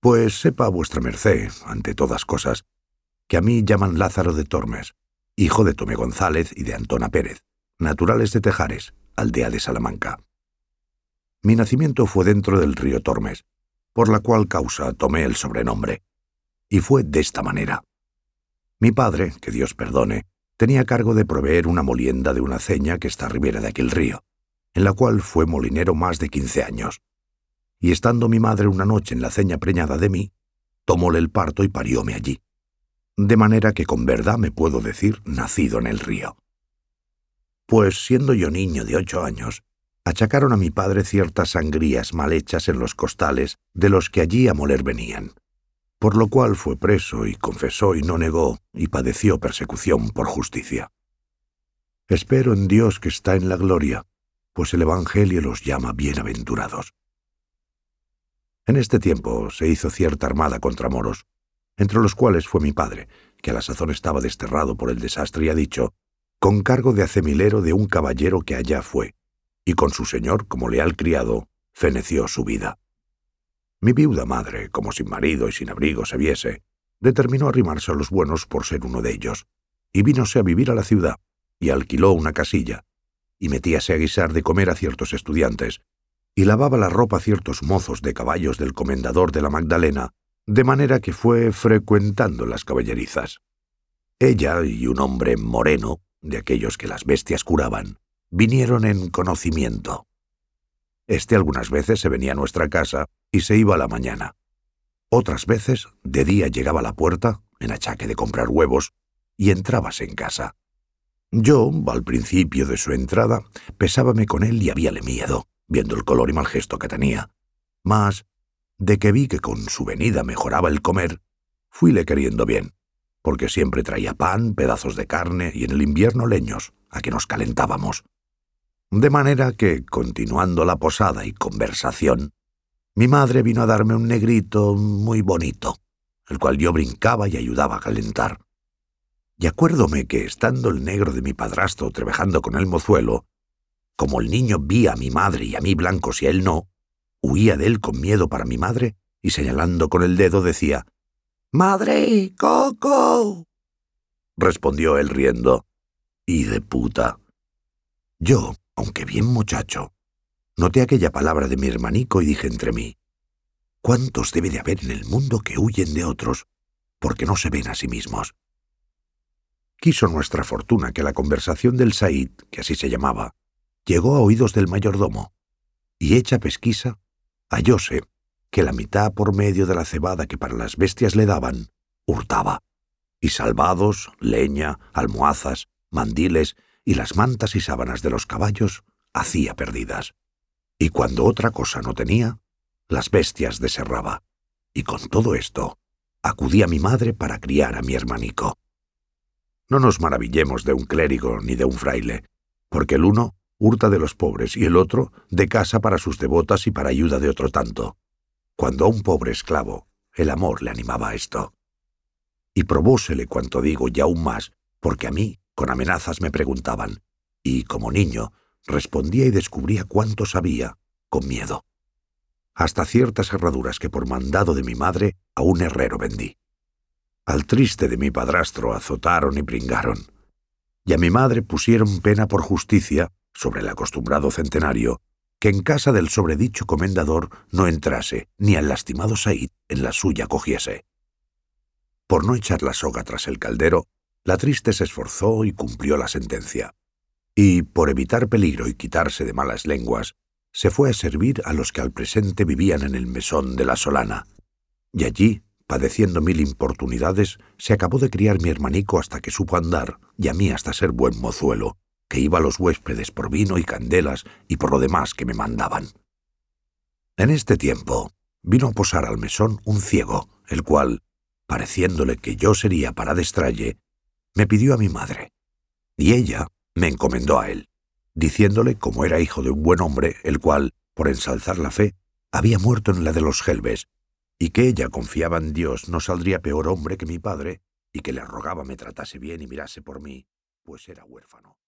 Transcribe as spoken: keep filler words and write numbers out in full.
Pues sepa vuestra merced, ante todas cosas, que a mí llaman Lázaro de Tormes, hijo de Tomé González y de Antona Pérez, naturales de Tejares, aldea de Salamanca. Mi nacimiento fue dentro del río Tormes, por la cual causa tomé el sobrenombre, y fue de esta manera. Mi padre, que Dios perdone, tenía cargo de proveer una molienda de una aceña que está a ribera de aquel río, en la cual fue molinero más de quince años. Y estando mi madre una noche en la aceña preñada de mí, tomóle el parto y parióme allí. De manera que con verdad me puedo decir nacido en el río. Pues siendo yo niño de ocho años, achacaron a mi padre ciertas sangrías mal hechas en los costales de los que allí a moler venían, por lo cual fue preso y confesó y no negó y padeció persecución por justicia. Espero en Dios que está en la gloria, pues el Evangelio los llama bienaventurados. En este tiempo se hizo cierta armada contra moros, entre los cuales fue mi padre, que a la sazón estaba desterrado por el desastre ya dicho, con cargo de acemilero de un caballero que allá fue, y con su señor, como leal criado, feneció su vida. Mi viuda madre, como sin marido y sin abrigo se viese, determinó arrimarse a los buenos por ser uno de ellos, y vínose a vivir a la ciudad, y alquiló una casilla, y metíase a guisar de comer a ciertos estudiantes, y lavaba la ropa a ciertos mozos de caballos del comendador de la Magdalena, de manera que fue frecuentando las caballerizas. Ella y un hombre moreno, de aquellos que las bestias curaban, vinieron en conocimiento. Este algunas veces se venía a nuestra casa y se iba a la mañana. Otras veces, de día llegaba a la puerta, en achaque de comprar huevos, y entrábase en casa. Yo, al principio de su entrada, pesábame con él y habíale miedo, viendo el color y mal gesto que tenía. Mas, de que vi que con su venida mejoraba el comer, fuile queriendo bien, porque siempre traía pan, pedazos de carne y en el invierno leños, a que nos calentábamos. De manera que, continuando la posada y conversación, mi madre vino a darme un negrito muy bonito, el cual yo brincaba y ayudaba a calentar. Y acuérdome que, estando el negro de mi padrastro trabajando con el mozuelo, como el niño vi a mi madre y a mí blancos y a él no, huía de él con miedo para mi madre y señalando con el dedo decía: «¡Madre, Coco!». Respondió él riendo: «¡Y de puta!». Yo, aunque bien muchacho, noté aquella palabra de mi hermanico y dije entre mí: «¿Cuántos debe de haber en el mundo que huyen de otros porque no se ven a sí mismos?». Quiso nuestra fortuna que la conversación del Said, que así se llamaba, llegó a oídos del mayordomo, y hecha pesquisa, hallóse que la mitad por medio de la cebada que para las bestias le daban, hurtaba, y salvados, leña, almohazas, mandiles y las mantas y sábanas de los caballos hacía perdidas. Y cuando otra cosa no tenía, las bestias desherraba. Y con todo esto, acudí a mi madre para criar a mi hermanico. No nos maravillemos de un clérigo ni de un fraile, porque el uno hurta de los pobres y el otro de casa para sus devotas y para ayuda de otro tanto, cuando a un pobre esclavo el amor le animaba a esto. Y probósele cuanto digo y aún más, porque a mí con amenazas me preguntaban, y como niño respondía y descubría cuánto sabía, con miedo. Hasta ciertas herraduras que por mandado de mi madre a un herrero vendí. Al triste de mi padrastro azotaron y pringaron, y a mi madre pusieron pena por justicia, sobre el acostumbrado centenario, que en casa del sobredicho comendador no entrase, ni al lastimado Said en la suya cogiese. Por no echar la soga tras el caldero, la triste se esforzó y cumplió la sentencia. Y, por evitar peligro y quitarse de malas lenguas, se fue a servir a los que al presente vivían en el mesón de la Solana. Y allí, padeciendo mil importunidades, se acabó de criar mi hermanico hasta que supo andar, y a mí hasta ser buen mozuelo, que iba a los huéspedes por vino y candelas y por lo demás que me mandaban. En este tiempo vino a posar al mesón un ciego, el cual, pareciéndole que yo sería para destralle, me pidió a mi madre, y ella me encomendó a él, diciéndole como era hijo de un buen hombre, el cual, por ensalzar la fe, había muerto en la de los Gelbes, y que ella confiaba en Dios no saldría peor hombre que mi padre, y que le rogaba me tratase bien y mirase por mí, pues era huérfano.